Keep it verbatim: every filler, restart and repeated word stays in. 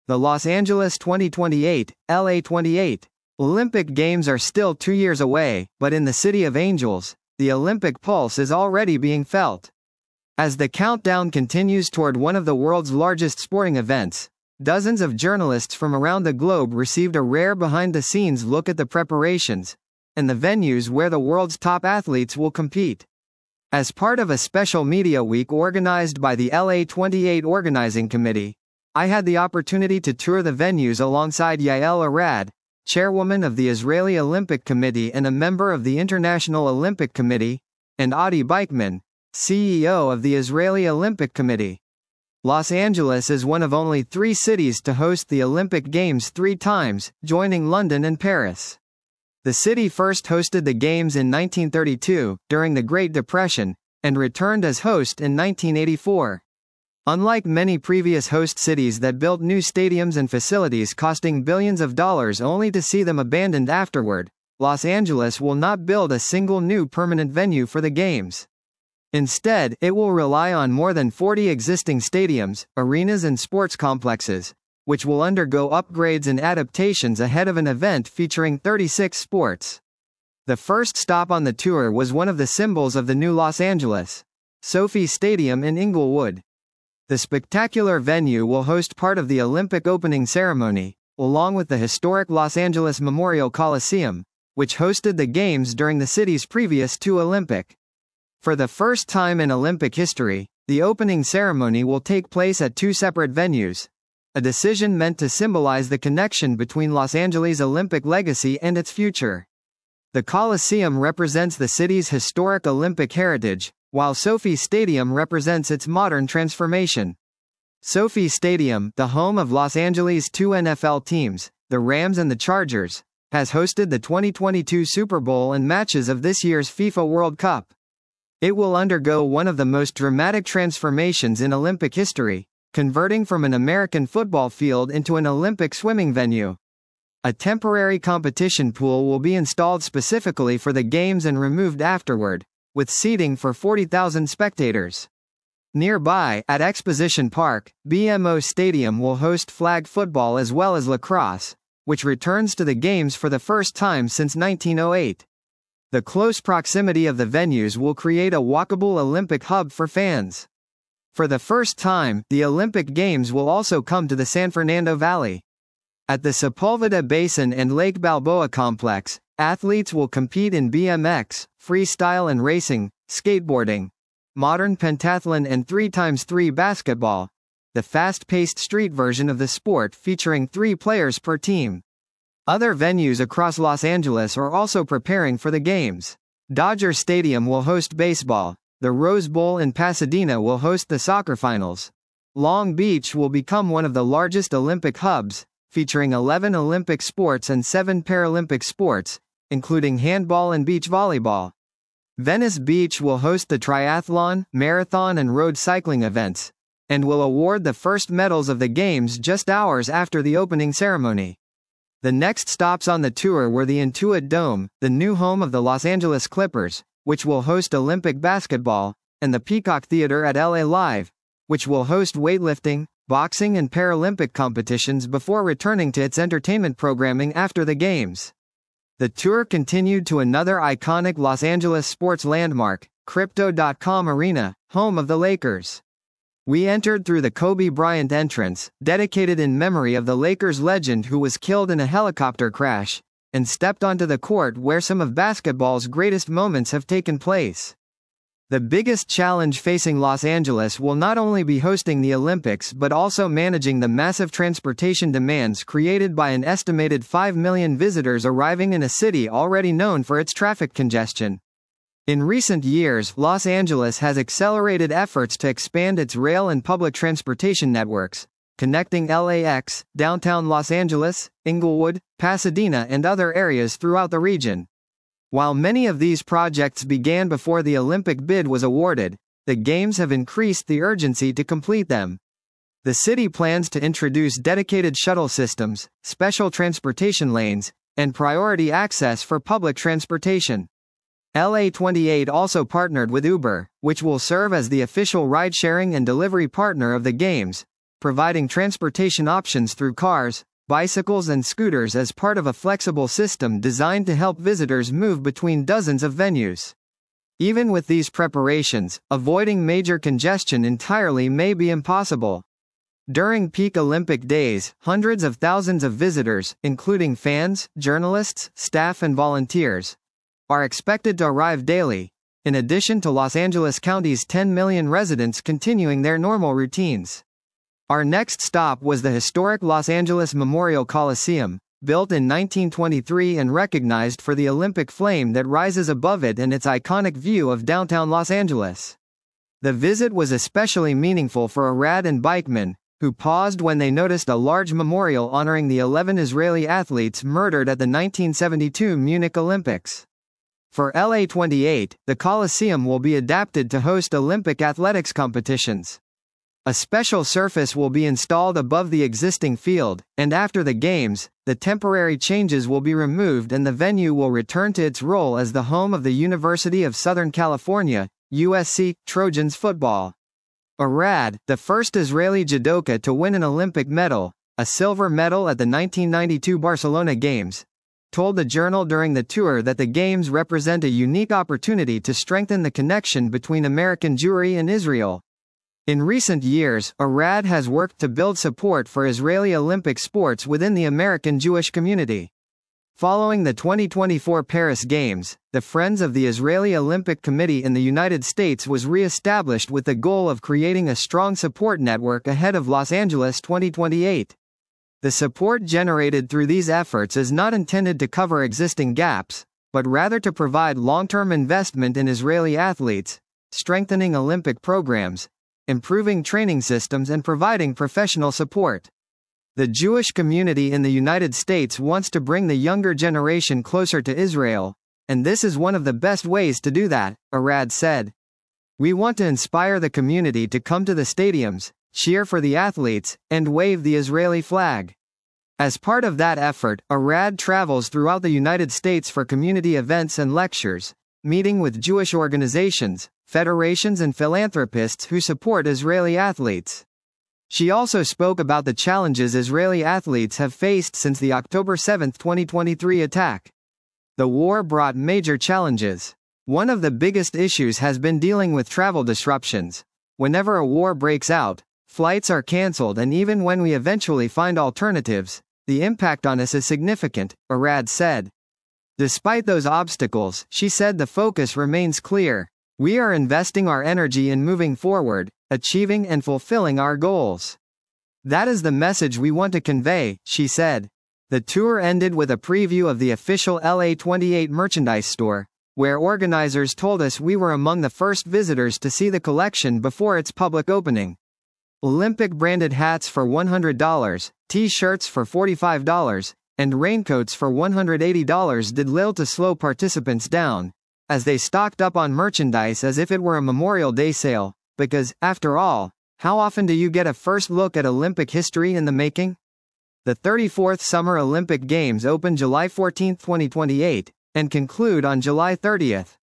The Los Angeles twenty twenty-eight, L A twenty-eight, Olympic Games are still two years away, but in the City of Angels, the Olympic pulse is already being felt. As the countdown continues toward one of the world's largest sporting events, dozens of journalists from around the globe received a rare behind-the-scenes look at the preparations and the venues where the world's top athletes will compete. As part of a special media week organized by the L A twenty-eight Organizing Committee, I had the opportunity to tour the venues alongside Yael Arad, chairwoman of the Israeli Olympic Committee and a member of the International Olympic Committee, and Adi Beichman, C E O of the Israeli Olympic Committee. Los Angeles is one of only three cities to host the Olympic Games three times, joining London and Paris. The city first hosted the Games in nineteen thirty-two, during the Great Depression, and returned as host in nineteen eighty-four. Unlike many previous host cities that built new stadiums and facilities costing billions of dollars only to see them abandoned afterward, Los Angeles will not build a single new permanent venue for the Games. Instead, it will rely on more than forty existing stadiums, arenas and sports complexes, which will undergo upgrades and adaptations ahead of an event featuring thirty-six sports. The first stop on the tour was one of the symbols of the new Los Angeles, SoFi Stadium in Inglewood. The spectacular venue will host part of the Olympic opening ceremony, along with the historic Los Angeles Memorial Coliseum, which hosted the Games during the city's previous two Olympic. For the first time in Olympic history, the opening ceremony will take place at two separate venues, a decision meant to symbolize the connection between Los Angeles' Olympic legacy and its future. The Coliseum represents the city's historic Olympic heritage, while SoFi Stadium represents its modern transformation. SoFi Stadium, the home of Los Angeles' two N F L teams, the Rams and the Chargers, has hosted the twenty twenty-two Super Bowl and matches of this year's FIFA World Cup. It will undergo one of the most dramatic transformations in Olympic history, converting from an American football field into an Olympic swimming venue. A temporary competition pool will be installed specifically for the Games and removed afterward, with seating for forty thousand spectators. Nearby, at Exposition Park, B M O Stadium will host flag football as well as lacrosse, which returns to the Games for the first time since nineteen oh eight. The close proximity of the venues will create a walkable Olympic hub for fans. For the first time, the Olympic Games will also come to the San Fernando Valley. At the Sepulveda Basin and Lake Balboa complex, athletes will compete in B M X, freestyle and racing, skateboarding, modern pentathlon and three by three basketball, the fast-paced street version of the sport featuring three players per team. Other venues across Los Angeles are also preparing for the Games. Dodger Stadium will host baseball. The Rose Bowl in Pasadena will host the soccer finals. Long Beach will become one of the largest Olympic hubs, featuring eleven Olympic sports and seven Paralympic sports, including handball and beach volleyball. Venice Beach will host the triathlon, marathon and road cycling events, and will award the first medals of the Games just hours after the opening ceremony. The next stops on the tour were the Intuit Dome, the new home of the Los Angeles Clippers, which will host Olympic basketball, and the Peacock Theater at L A Live, which will host weightlifting, boxing and Paralympic competitions before returning to its entertainment programming after the Games. The tour continued to another iconic Los Angeles sports landmark, Crypto dot com Arena, home of the Lakers. We entered through the Kobe Bryant entrance, dedicated in memory of the Lakers legend who was killed in a helicopter crash, and stepped onto the court where some of basketball's greatest moments have taken place. The biggest challenge facing Los Angeles will not only be hosting the Olympics but also managing the massive transportation demands created by an estimated five million visitors arriving in a city already known for its traffic congestion. In recent years, Los Angeles has accelerated efforts to expand its rail and public transportation networks, connecting L A X, downtown Los Angeles, Inglewood, Pasadena and other areas throughout the region. While many of these projects began before the Olympic bid was awarded, the Games have increased the urgency to complete them. The city plans to introduce dedicated shuttle systems, special transportation lanes, and priority access for public transportation. L A twenty-eight also partnered with Uber, which will serve as the official ride-sharing and delivery partner of the Games, providing transportation options through cars, bicycles and scooters as part of a flexible system designed to help visitors move between dozens of venues. Even with these preparations, avoiding major congestion entirely may be impossible. During peak Olympic days, hundreds of thousands of visitors, including fans, journalists, staff and volunteers, are expected to arrive daily, in addition to Los Angeles County's ten million residents continuing their normal routines. Our next stop was the historic Los Angeles Memorial Coliseum, built in nineteen twenty-three and recognized for the Olympic flame that rises above it and its iconic view of downtown Los Angeles. The visit was especially meaningful for Arad and bikemen, who paused when they noticed a large memorial honoring the eleven Israeli athletes murdered at the nineteen seventy-two Munich Olympics. For L A twenty-eight, the Coliseum will be adapted to host Olympic athletics competitions. A special surface will be installed above the existing field, and after the Games, the temporary changes will be removed and the venue will return to its role as the home of the University of Southern California, U S C, Trojans football. Arad, the first Israeli judoka to win an Olympic medal, a silver medal at the nineteen ninety-two Barcelona Games, told the Journal during the tour that the Games represent a unique opportunity to strengthen the connection between American Jewry and Israel. In recent years, Arad has worked to build support for Israeli Olympic sports within the American Jewish community. Following the twenty twenty-four Paris Games, the Friends of the Israeli Olympic Committee in the United States was re-established with the goal of creating a strong support network ahead of Los Angeles twenty twenty-eight. The support generated through these efforts is not intended to cover existing gaps, but rather to provide long-term investment in Israeli athletes, strengthening Olympic programs, improving training systems and providing professional support. The Jewish community in the United States wants to bring the younger generation closer to Israel, and this is one of the best ways to do that, Arad said. We want to inspire the community to come to the stadiums, cheer for the athletes, and wave the Israeli flag. As part of that effort, Arad travels throughout the United States for community events and lectures, meeting with Jewish organizations, federations and philanthropists who support Israeli athletes. She also spoke about the challenges Israeli athletes have faced since the October seventh twenty twenty-three attack. The war brought major challenges. One of the biggest issues has been dealing with travel disruptions. Whenever a war breaks out, flights are canceled, and even when we eventually find alternatives, the impact on us is significant, Arad said. Despite those obstacles, she said the focus remains clear. We are investing our energy in moving forward, achieving and fulfilling our goals. That is the message we want to convey, she said. The tour ended with a preview of the official L A twenty-eight merchandise store, where organizers told us we were among the first visitors to see the collection before its public opening. Olympic branded hats for one hundred dollars, t-shirts for forty-five dollars, and raincoats for one hundred eighty dollars did little to slow participants down, as they stocked up on merchandise as if it were a Memorial Day sale, because, after all, how often do you get a first look at Olympic history in the making? The thirty-fourth Summer Olympic Games open July fourteenth twenty twenty-eight, and conclude on July thirtieth.